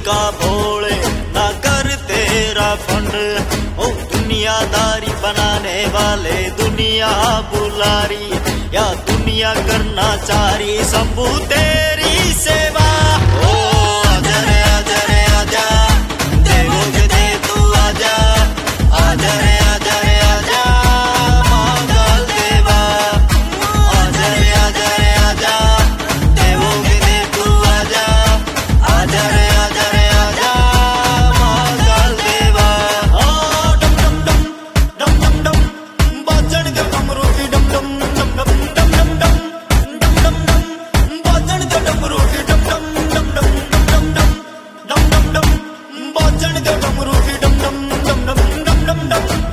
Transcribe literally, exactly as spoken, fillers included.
का भोले ना कर तेरा फंड। ओ दुनियादारी बनाने वाले दुनिया बुलारी, या दुनिया करना चारी शंभू तेरी सेवा। ओ आजा रे आजा रे आजा, देवोगे दे तू आजा, आजा रे आजा रे आजा महाकाल देवा। आजा रे आजा रे आजा, देवोगे दे तू आजा, आजा रे आजा रे आजा महाकाल देवा। ओ डम डम डम डम डम डम बाजण दे डमरू की डम डम डम डम डम डम डम डम डम डम बाजण दे डमरू की डम डम डम डम डम डम डम डम डम डम बाजण दे डमरू की डम डम डम डम डम डम डम।